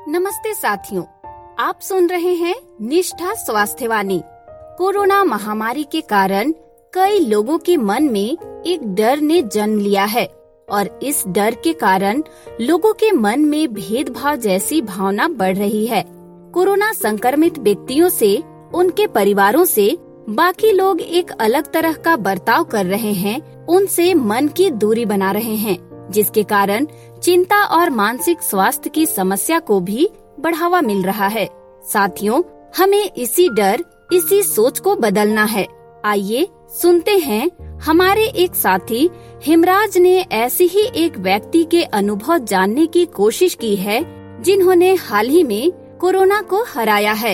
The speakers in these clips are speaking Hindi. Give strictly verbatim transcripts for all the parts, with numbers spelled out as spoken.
नमस्ते साथियों, आप सुन रहे हैं निष्ठा स्वास्थ्य वाणी। कोरोना महामारी के कारण कई लोगों के मन में एक डर ने जन्म लिया है और इस डर के कारण लोगों के मन में भेदभाव जैसी भावना बढ़ रही है। कोरोना संक्रमित व्यक्तियों से, उनके परिवारों से बाकी लोग एक अलग तरह का बर्ताव कर रहे हैं, उनसे मन की दूरी बना रहे हैं, जिसके कारण चिंता और मानसिक स्वास्थ्य की समस्या को भी बढ़ावा मिल रहा है। साथियों, हमें इसी डर, इसी सोच को बदलना है। आइए सुनते हैं हमारे एक साथी हिमराज ने ऐसे ही एक व्यक्ति के अनुभव जानने की कोशिश की है, जिन्होंने हाल ही में कोरोना को हराया है।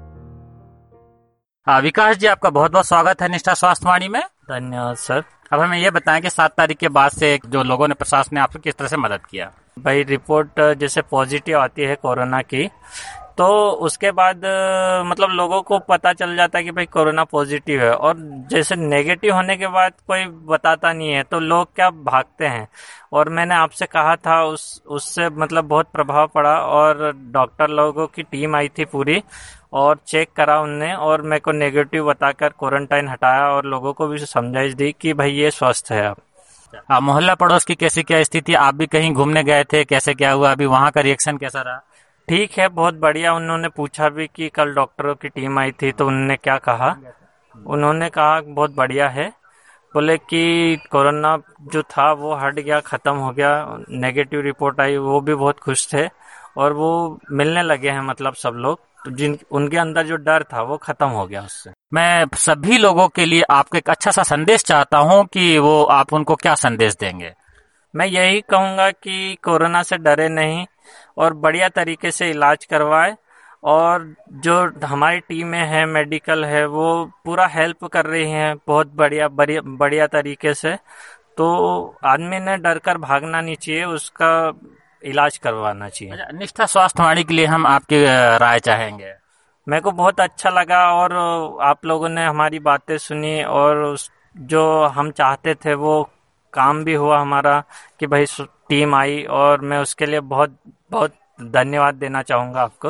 हाँ, विकास जी, आपका बहुत बहुत स्वागत है निष्ठा स्वास्थ्य वाणी में। धन्यवाद सर। अब हमें ये बताएं कि सात तारीख के बाद से जो लोगों ने, प्रशासन ने आपको किस तरह से मदद किया। भाई, रिपोर्ट जैसे पॉजिटिव आती है कोरोना की, तो उसके बाद मतलब लोगों को पता चल जाता है कि भाई कोरोना पॉजिटिव है, और जैसे नेगेटिव होने के बाद कोई बताता नहीं है तो लोग क्या भागते हैं। और मैंने आपसे कहा था, उस उससे मतलब बहुत प्रभाव पड़ा, और डॉक्टर लोगों की टीम आई थी पूरी और चेक करा उनने, और मेरे को नेगेटिव बताकर क्वारंटाइन हटाया और लोगों को भी समझाइश दी कि भाई ये स्वस्थ है। अब आ, मोहल्ला पड़ोस की कैसी क्या स्थिति, आप भी कहीं घूमने गए थे, कैसे क्या हुआ, अभी वहाँ का रिएक्शन कैसा रहा? ठीक है, बहुत बढ़िया। उन्होंने पूछा भी कि कल डॉक्टरों की टीम आई थी तो उन्होंने क्या कहा। उन्होंने कहा बहुत बढ़िया है, बोले कि कोरोना जो था वो हट गया, खत्म हो गया, नेगेटिव रिपोर्ट आई, वो भी बहुत खुश थे और वो मिलने लगे हैं, मतलब सब लोग, तो जिन उनके अंदर जो डर था वो खत्म हो गया उससे। मैं सभी लोगों के लिए आपको एक अच्छा सा संदेश चाहता हूँ कि वो आप उनको क्या संदेश देंगे? मैं यही कहूँगा कि कोरोना से डरे नहीं और बढ़िया तरीके से इलाज करवाए, और जो हमारी टीमें हैं, मेडिकल है, वो पूरा हेल्प कर रही हैं बहुत बढ़िया बढ़िया बढ़िया तरीके से। तो आदमी ने डर कर भागना नहीं चाहिए, उसका इलाज करवाना चाहिए। निष्ठा स्वास्थ्य वाणी के लिए हम आपकी राय चाहेंगे। मेरे को बहुत अच्छा लगा और आप लोगों ने हमारी बातें सुनी, और जो हम चाहते थे वो काम भी हुआ हमारा कि भाई टीम आई, और मैं उसके लिए बहुत बहुत धन्यवाद देना चाहूँगा आपको।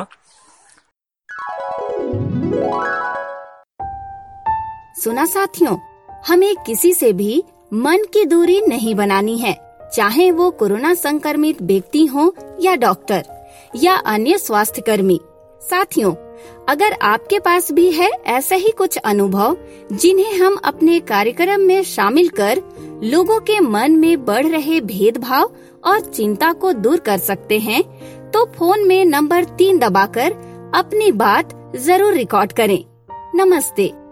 सुना साथियों, हमें किसी से भी मन की दूरी नहीं बनानी है, चाहे वो कोरोना संक्रमित व्यक्ति हो या डॉक्टर या अन्य स्वास्थ्य कर्मी। साथियों, अगर आपके पास भी है ऐसे ही कुछ अनुभव जिन्हें हम अपने कार्यक्रम में शामिल कर लोगों के मन में बढ़ रहे भेदभाव और चिंता को दूर कर सकते हैं, तो फोन में नंबर तीन दबाकर अपनी बात जरूर रिकॉर्ड करें। नमस्ते।